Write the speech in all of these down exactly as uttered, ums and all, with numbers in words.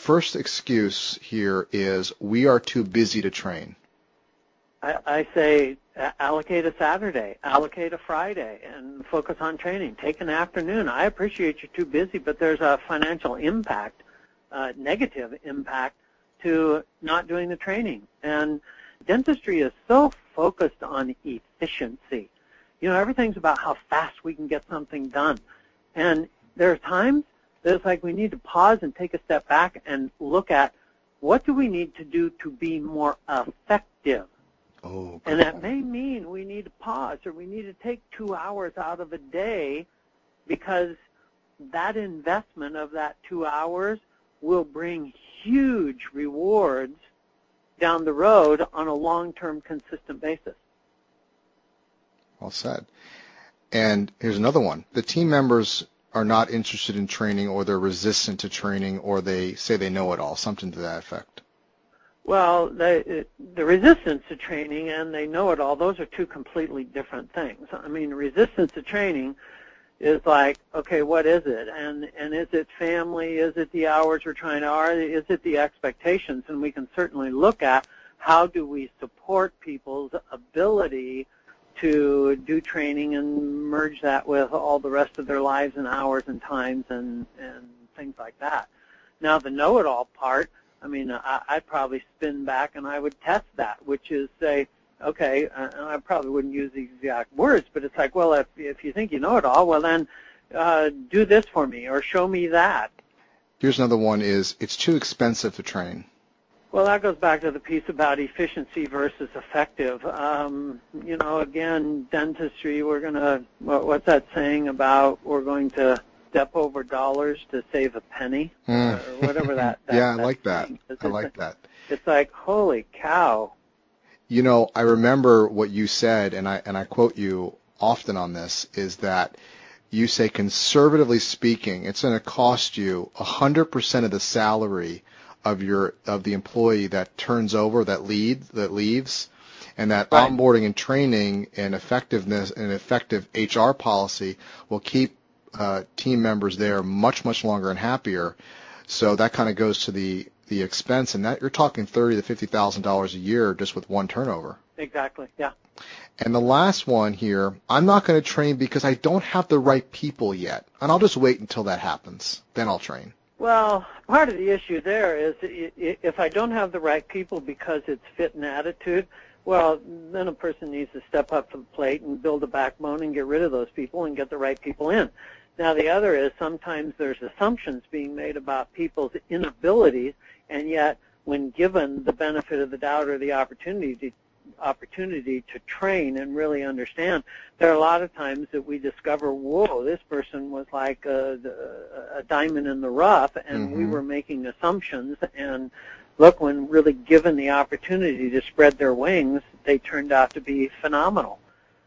first excuse here is we are too busy to train. I, I say allocate a Saturday, allocate a Friday, and focus on training. Take an afternoon. I appreciate you're too busy, but there's a financial impact, uh, negative impact to not doing the training. And dentistry is so focused on efficiency. You know, everything's about how fast we can get something done. And there are times that it's like we need to pause and take a step back and look at what do we need to do to be more effective. Oh, and that may mean we need to pause or we need to take two hours out of a day because that investment of that two hours will bring huge rewards down the road on a long-term consistent basis. Well said. And here's another one. The team members are not interested in training, or they're resistant to training, or they say they know it all, something to that effect. Well, the, the resistance to training and they know it all, those are two completely different things. I mean, resistance to training is like, okay, what is it? And and is it family? Is it the hours we're trying to, are, is it the expectations? And we can certainly look at how do we support people's ability to do training and merge that with all the rest of their lives and hours and times and, and things like that. Now, the know-it-all part, I mean, I, I'd probably spin back and I would test that, which is say, okay, uh, and I probably wouldn't use the exact words, but it's like, well, if, if you think you know it all, well, then uh, do this for me or show me that. Here's another one is it's too expensive to train. Well, that goes back to the piece about efficiency versus effective. Um, you know, again, dentistry, we're going to, what, what's that saying about we're going to step over dollars to save a penny, Mm. or whatever that, that yeah, I that like that. is. I like that. It's like, holy cow. You know, I remember what you said, and I and I quote you often on this, is that you say, conservatively speaking, it's going to cost you one hundred percent of the salary of your of the employee that turns over, that lead, that leaves, and that Right. onboarding and training and effectiveness and effective H R policy will keep uh, team members there much, much longer and happier. So that kind of goes to the the expense, and that you're talking thirty to fifty thousand dollars a year just with one turnover. Exactly. Yeah. And the last one here, I'm not going to train because I don't have the right people yet, and I'll just wait until that happens. Then I'll train. Well, part of the issue there is if I don't have the right people because it's fit and attitude, well, then a person needs to step up to the plate and build a backbone and get rid of those people and get the right people in. Now, the other is sometimes there's assumptions being made about people's inabilities, and yet when given the benefit of the doubt or the opportunity to, opportunity to train and really understand, there are a lot of times that we discover, whoa, this person was like a, a diamond in the rough, and mm-hmm. we were making assumptions, and look, when really given the opportunity to spread their wings, they turned out to be phenomenal.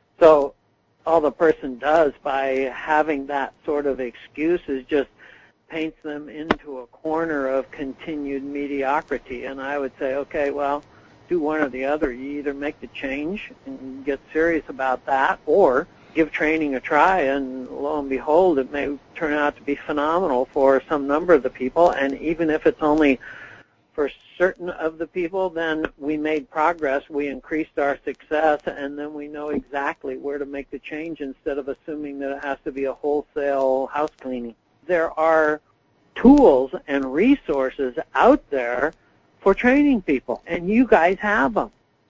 So all the person does by having that sort of excuse is just paints them into a corner of continued mediocrity. And I would say, okay, well, do one or the other. You either make the change and get serious about that, or give training a try, and lo and behold, it may turn out to be phenomenal for some number of the people. And even if it's only for certain of the people, then we made progress, we increased our success, and then we know exactly where to make the change instead of assuming that it has to be a wholesale house cleaning. There are tools and resources out there for training people, and you guys have them.